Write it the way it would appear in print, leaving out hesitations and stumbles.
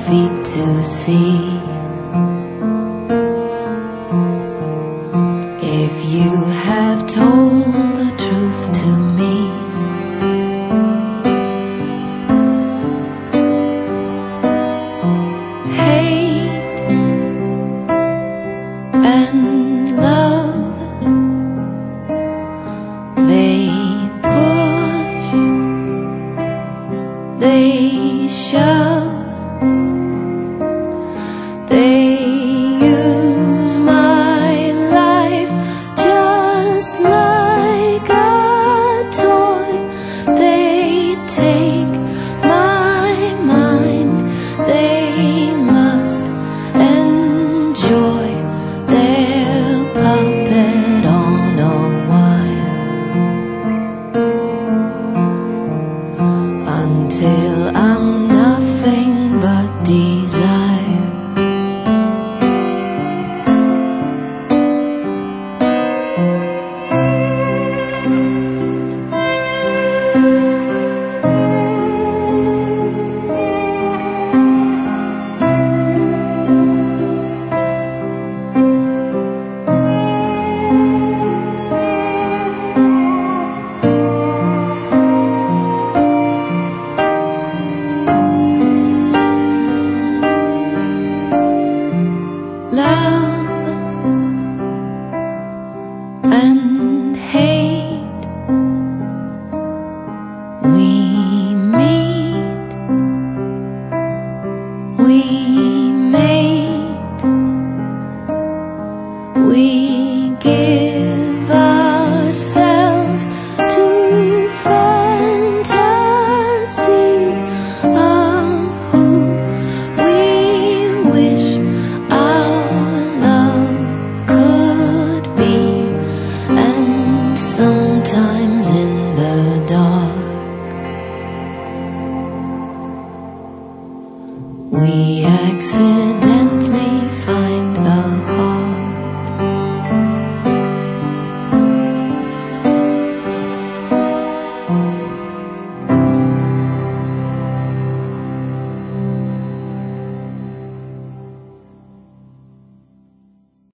feet to see. If you have told the truth to me, hate and love, they push, they shove, they use my life just like a toy. They take my mind, they must enjoy their puppet on a wire, until I'm nothing but desire. Love and hate, we meet, we